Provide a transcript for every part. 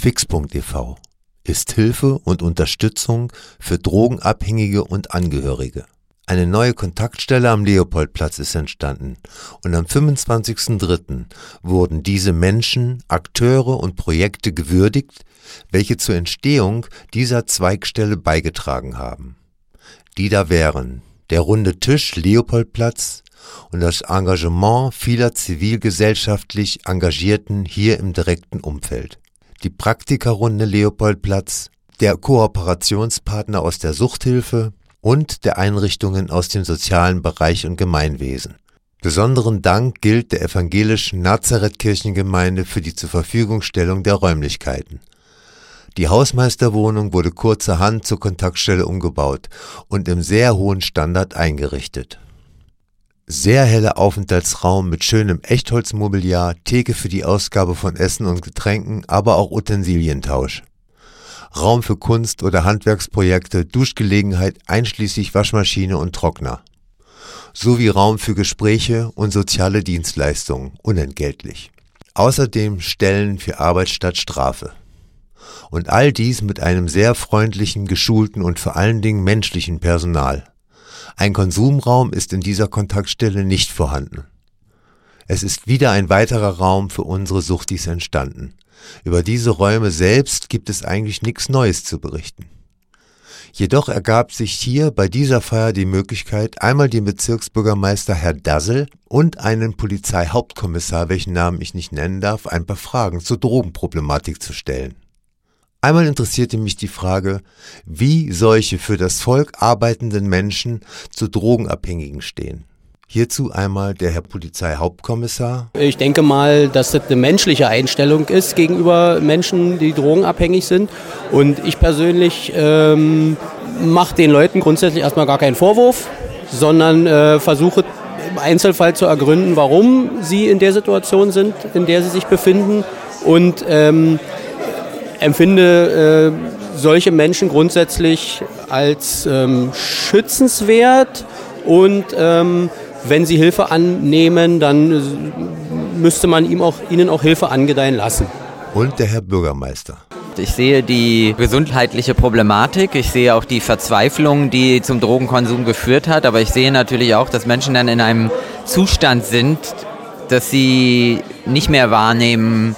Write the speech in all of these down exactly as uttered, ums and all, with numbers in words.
fix punkt e v ist Hilfe und Unterstützung für Drogenabhängige und Angehörige. Eine neue Kontaktstelle am Leopoldplatz ist entstanden und am fünfundzwanzigsten dritten wurden diese Menschen, Akteure und Projekte gewürdigt, welche zur Entstehung dieser Zweigstelle beigetragen haben. Die da wären der Runde Tisch Leopoldplatz und das Engagement vieler zivilgesellschaftlich Engagierten hier im direkten Umfeld. Die Praktikerrunde Leopoldplatz, der Kooperationspartner aus der Suchthilfe und der Einrichtungen aus dem sozialen Bereich und Gemeinwesen. Besonderen Dank gilt der evangelischen Nazareth-Kirchengemeinde für die Zurverfügungstellung der Räumlichkeiten. Die Hausmeisterwohnung wurde kurzerhand zur Kontaktstelle umgebaut und im sehr hohen Standard eingerichtet. Sehr heller Aufenthaltsraum mit schönem Echtholzmobiliar, Theke für die Ausgabe von Essen und Getränken, aber auch Utensilientausch. Raum für Kunst- oder Handwerksprojekte, Duschgelegenheit einschließlich Waschmaschine und Trockner. Sowie Raum für Gespräche und soziale Dienstleistungen, unentgeltlich. Außerdem Stellen für Arbeit statt Strafe. Und all dies mit einem sehr freundlichen, geschulten und vor allen Dingen menschlichen Personal. Ein Konsumraum ist in dieser Kontaktstelle nicht vorhanden. Es ist wieder ein weiterer Raum für unsere Suchtis entstanden. Über diese Räume selbst gibt es eigentlich nichts Neues zu berichten. Jedoch ergab sich hier bei dieser Feier die Möglichkeit, einmal den Bezirksbürgermeister Herr Dassel und einen Polizeihauptkommissar, welchen Namen ich nicht nennen darf, ein paar Fragen zur Drogenproblematik zu stellen. Einmal interessierte mich die Frage, wie solche für das Volk arbeitenden Menschen zu Drogenabhängigen stehen. Hierzu einmal der Herr Polizeihauptkommissar. Ich denke mal, dass das eine menschliche Einstellung ist gegenüber Menschen, die drogenabhängig sind. Und ich persönlich ähm, mache den Leuten grundsätzlich erstmal gar keinen Vorwurf, sondern äh, versuche im Einzelfall zu ergründen, warum sie in der Situation sind, in der sie sich befinden. Und ähm, empfinde äh, solche Menschen grundsätzlich als ähm, schützenswert und ähm, wenn sie Hilfe annehmen, dann müsste man ihm auch, ihnen auch Hilfe angedeihen lassen. Und der Herr Bürgermeister. Ich sehe die gesundheitliche Problematik, ich sehe auch die Verzweiflung, die zum Drogenkonsum geführt hat, aber ich sehe natürlich auch, dass Menschen dann in einem Zustand sind, dass sie nicht mehr wahrnehmen,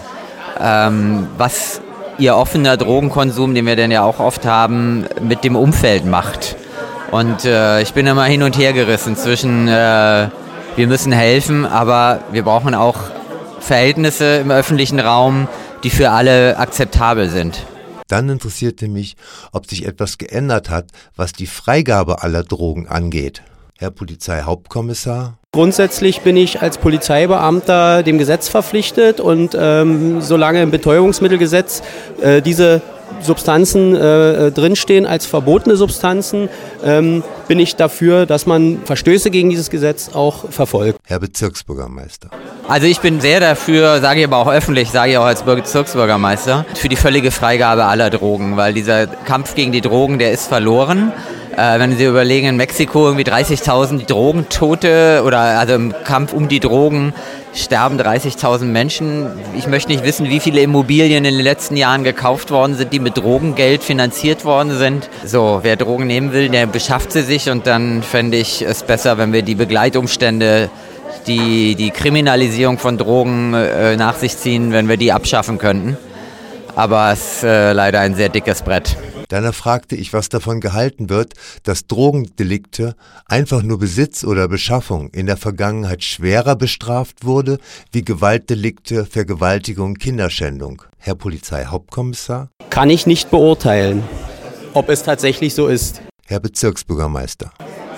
ähm, was ihr offener Drogenkonsum, den wir dann ja auch oft haben, mit dem Umfeld macht. Und äh, ich bin immer hin und her gerissen zwischen, äh, wir müssen helfen, aber wir brauchen auch Verhältnisse im öffentlichen Raum, die für alle akzeptabel sind. Dann interessierte mich, ob sich etwas geändert hat, was die Freigabe aller Drogen angeht. Herr Polizeihauptkommissar. Grundsätzlich bin ich als Polizeibeamter dem Gesetz verpflichtet und ähm, solange im Betäubungsmittelgesetz äh, diese Substanzen äh, drinstehen als verbotene Substanzen, ähm, bin ich dafür, dass man Verstöße gegen dieses Gesetz auch verfolgt. Herr Bezirksbürgermeister. Also ich bin sehr dafür, sage ich aber auch öffentlich, sage ich auch als Bezirksbürgermeister, für die völlige Freigabe aller Drogen, weil dieser Kampf gegen die Drogen, der ist verloren. Äh, wenn Sie überlegen, in Mexiko irgendwie dreißigtausend Drogentote oder also im Kampf um die Drogen sterben dreißigtausend Menschen. Ich möchte nicht wissen, wie viele Immobilien in den letzten Jahren gekauft worden sind, die mit Drogengeld finanziert worden sind. So, wer Drogen nehmen will, der beschafft sie sich und dann fände ich es besser, wenn wir die Begleitumstände, die die Kriminalisierung von Drogen äh, nach sich ziehen, wenn wir die abschaffen könnten. Aber es ist äh, leider ein sehr dickes Brett. Dann fragte ich, was davon gehalten wird, dass Drogendelikte, einfach nur Besitz oder Beschaffung, in der Vergangenheit schwerer bestraft wurde, wie Gewaltdelikte, Vergewaltigung, Kinderschändung. Herr Polizeihauptkommissar? Kann ich nicht beurteilen, ob es tatsächlich so ist. Herr Bezirksbürgermeister?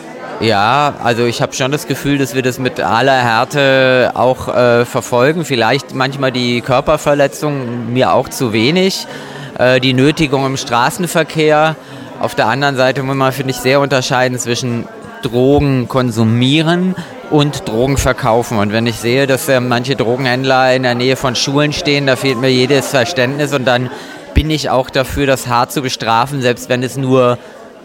Ja, also ich habe schon das Gefühl, dass wir das mit aller Härte auch äh, verfolgen. Vielleicht manchmal die Körperverletzung, mir auch zu wenig. Die Nötigung im Straßenverkehr. Auf der anderen Seite muss man, finde ich, sehr unterscheiden zwischen Drogen konsumieren und Drogen verkaufen. Und wenn ich sehe, dass äh, manche Drogenhändler in der Nähe von Schulen stehen, da fehlt mir jedes Verständnis und dann bin ich auch dafür, das hart zu bestrafen, selbst wenn es nur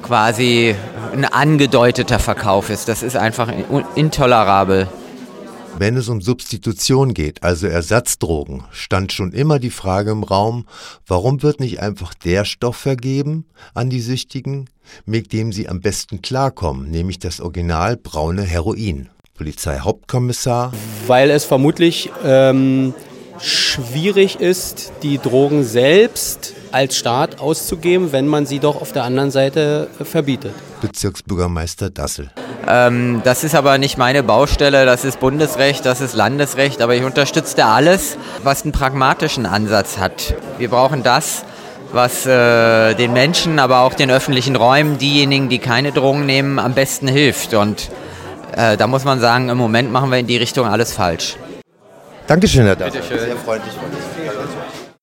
quasi ein angedeuteter Verkauf ist. Das ist einfach intolerabel. Wenn es um Substitution geht, also Ersatzdrogen, stand schon immer die Frage im Raum, warum wird nicht einfach der Stoff vergeben an die Süchtigen, mit dem sie am besten klarkommen, nämlich das original braune Heroin. Polizeihauptkommissar. Weil es vermutlich ähm, schwierig ist, die Drogen selbst als Staat auszugeben, wenn man sie doch auf der anderen Seite verbietet. Bezirksbürgermeister Dassel. Ähm, das ist aber nicht meine Baustelle, das ist Bundesrecht, das ist Landesrecht, aber ich unterstütze da alles, was einen pragmatischen Ansatz hat. Wir brauchen das, was äh, den Menschen, aber auch den öffentlichen Räumen, diejenigen, die keine Drogen nehmen, am besten hilft. Und äh, da muss man sagen, im Moment machen wir in die Richtung alles falsch. Dankeschön, Herr Dassel. Bitte schön. Sehr freundlich von Ihnen.